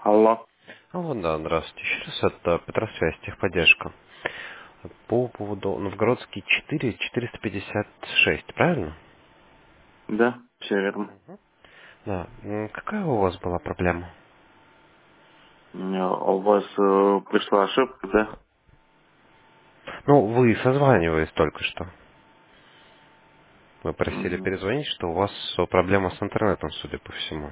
Алло. Алло, да, здравствуйте. Еще раз, это Петросвязь, техподдержка. По поводу Новгородский 4, 456, правильно? Да, все верно. Да. Какая у вас была проблема? У вас пришла ошибка, да? Ну, вы созванивались только что. Вы просили Мгм. перезвонить, что у вас проблема с интернетом, судя по всему.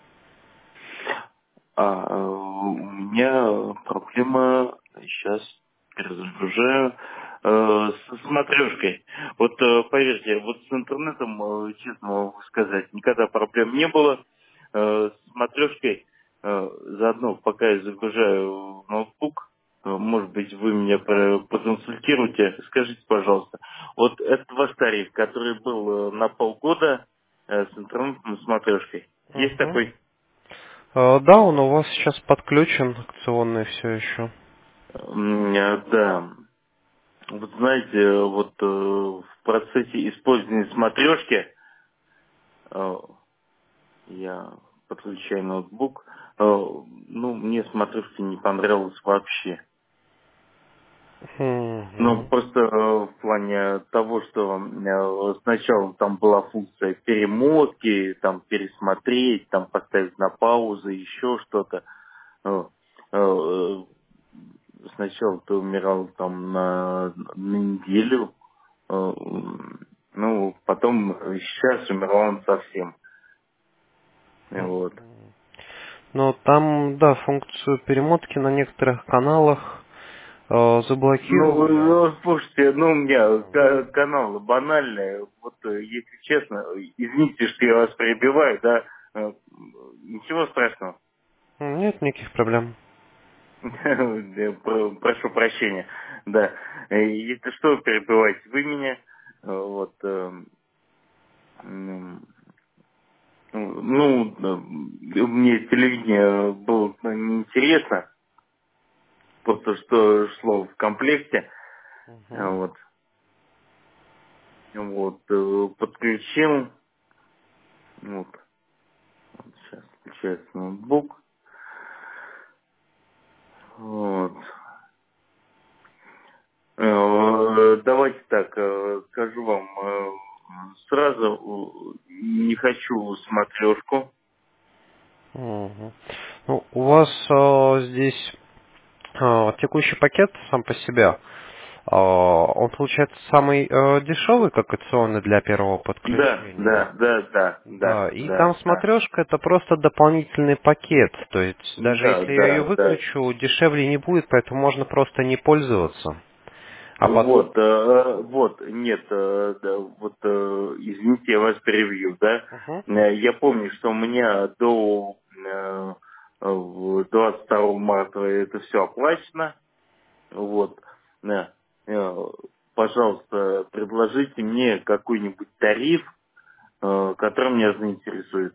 У меня проблема, сейчас перезагружаю, с смотрешкой. Вот поверьте, вот с интернетом, честно могу сказать, никогда проблем не было. С смотрешкой, заодно, пока я загружаю ноутбук, может быть, вы меня проконсультируете. Скажите, пожалуйста, вот этот ваш тариф, который был на полгода с интернетом смотрешкой, есть Угу. такой? Да, он у вас сейчас подключен, акционный все еще. Да. Вот знаете, вот в процессе использования смотрешки э, я подключаю ноутбук, ну, мне смотрешка не понравилась вообще. Ну, Угу. просто в плане того, что сначала там была функция перемотки, там пересмотреть, там поставить на паузу, еще что-то. Э, э, Сначала ты умирал там на неделю, ну, потом сейчас умирал он совсем. Вот. Ну, там, да, функцию перемотки на некоторых каналах Ну, заблокировали. ну, слушайте, ну, у меня каналы банальные, вот, если честно, извините, что я вас перебиваю, да, ничего страшного. Нет никаких проблем. Я прошу прощения, да. Если что, перебивайте вы меня, вот, ну, мне телевидение было неинтересно, просто что шло в комплекте, Мгм. вот, подключил, вот, сейчас включается ноутбук, вот. Давайте так, скажу вам сразу, не хочу смотрешку. Мгм. Ну, у вас здесь текущий пакет сам по себе, он получается самый дешевый, как акционный для первого Да, подключения. да, да, да, да, Да, и там да, да, смотрешка это просто дополнительный пакет. То есть даже да, если я ее да, да. выключу, дешевле не будет, поэтому можно просто не пользоваться. А потом... Вот, вот, нет, да, вот, извините, я вас перебью, да. Мгм. Я помню, что у меня до 22 марта это все оплачено. Вот, э, э, пожалуйста, предложите мне какой-нибудь тариф, который меня заинтересует.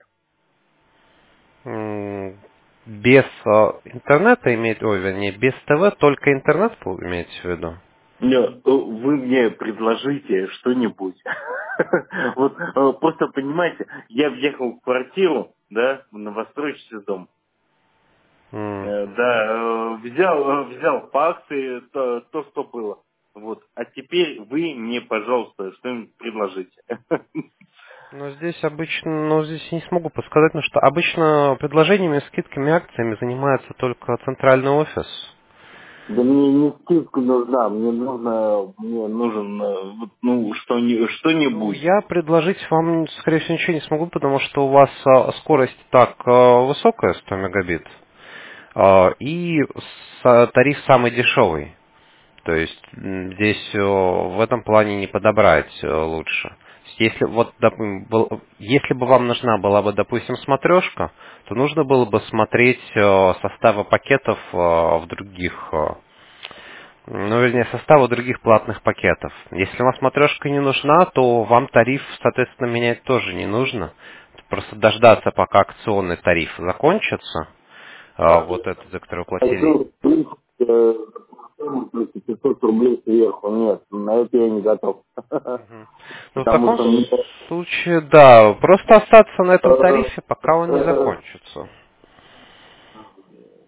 Без интернета иметь, ой, вернее, без ТВ, только интернет вы имеете в виду? Вы мне предложите что-нибудь. Вот просто понимаете, я въехал в квартиру, да, в новостроящийся дом. М. Да, взял по акции то, что было. Вот. А теперь вы мне, пожалуйста, что-нибудь предложите. Но здесь обычно, но здесь не смогу подсказать, потому что обычно предложениями, скидками, акциями занимается только центральный офис. Да мне не скидка нужна, мне нужен, вот, ну, Ну, что-нибудь. я предложить вам, скорее всего, ничего не смогу, потому что у вас скорость так высокая, 100 мегабит, и тариф самый дешевый. То есть здесь в этом плане не подобрать лучше. Если вот, если бы вам нужна была бы, допустим, смотрешка, то нужно было бы смотреть составы пакетов в других, ну, вернее, составы других платных пакетов. Если вам смотрешка не нужна, то вам тариф, соответственно, менять тоже не нужно. Просто дождаться, пока акционный тариф закончится, вот этот, за который вы платили. Хочу, в принципе, 500 рублей сверху. Нет, на это я не готов. Мгм. Ну, в Потому таком что мне... случае, да, просто остаться на этом тарифе, пока он не закончится.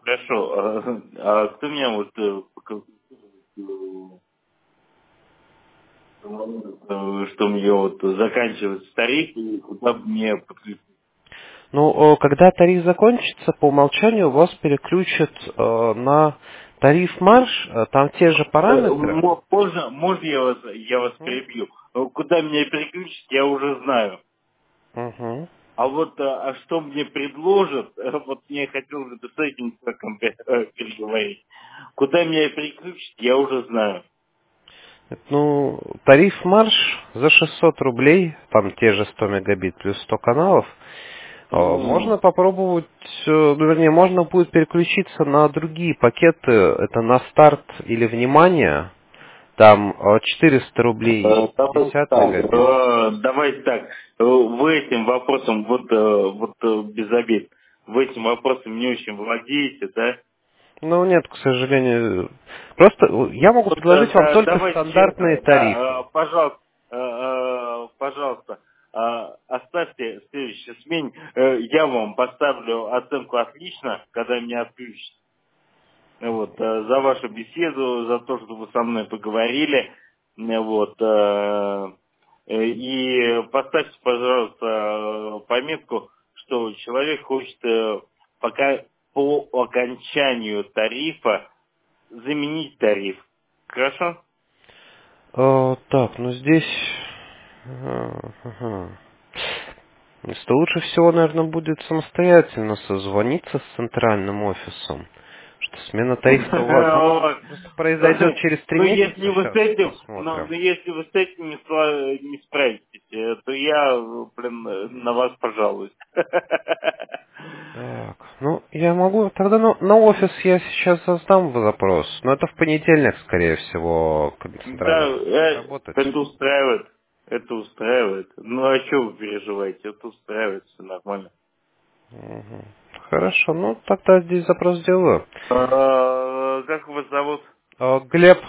Хорошо. Кто меня вот что мне вот заканчивается тариф, и куда мне подключить? Ну, когда тариф закончится, по умолчанию вас переключат на тариф марш, там те же параметры. Можно я вас Мгм. перебью? Куда меня переключить, я уже знаю. Мгм. А вот что мне предложат, вот мне хотелось бы с этим человеком переговорить. Куда меня переключить, я уже знаю. Ну, тариф марш за 600 рублей, там те же 100 мегабит плюс 100 каналов, можно попробовать, ну, вернее, можно будет переключиться на другие пакеты, это на старт или внимание, там 400 рублей Давайте 50 так, мегабит. давайте так. Вы этим вопросом, без обид, вы этим вопросом не очень владеете, да? Ну, нет, к сожалению. Просто я могу Вот предложить вам только давайте стандартные честно, да, тарифы. пожалуйста, оставьте в следующей смене, я вам поставлю оценку отлично, когда меня отключат. Вот, за вашу беседу, за то, что вы со мной поговорили. Вот, и поставьте, пожалуйста, пометку, что человек хочет пока по окончанию тарифа заменить тариф. Хорошо? Так, ну здесь... Ага. Что лучше всего, наверное, будет самостоятельно созвониться с центральным офисом. Что смена тарифа у вас, она Вот. просто произойдет через 3 Ну, месяца, если вы с сейчас этим, посмотрим. если вы с этим не справитесь, то я, на вас пожалуюсь. Так, ну, я могу, тогда на офис я сейчас создам запрос, но это в понедельник, скорее всего, когда Да, центральный офис будет работать. это устраивает. Это устраивает. Ну, а что вы переживаете? Это устраивает, все нормально. Мгм. Хорошо, ну, тогда здесь запрос сделаю. Как вас зовут? Глеб,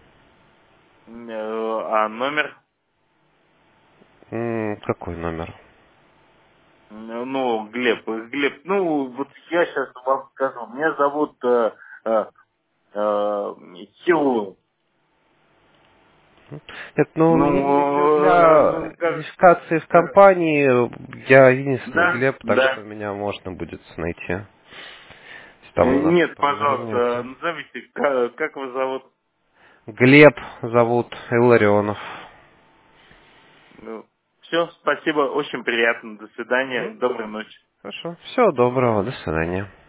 А номер? какой номер? Ну, Глеб, ну, вот я сейчас вам скажу. Меня зовут Хилл. Нет, ну, мне для Ну, как... идентификации в компании я единственный Да, Глеб, так да. что меня можно будет найти. Если там Нет, что-то пожалуйста, возникнет. назовите, как вас зовут? Глеб зовут Илларионов. Ну, все, спасибо, очень приятно. До свидания, Мгм. доброй ночи. Хорошо. Всего доброго. До свидания.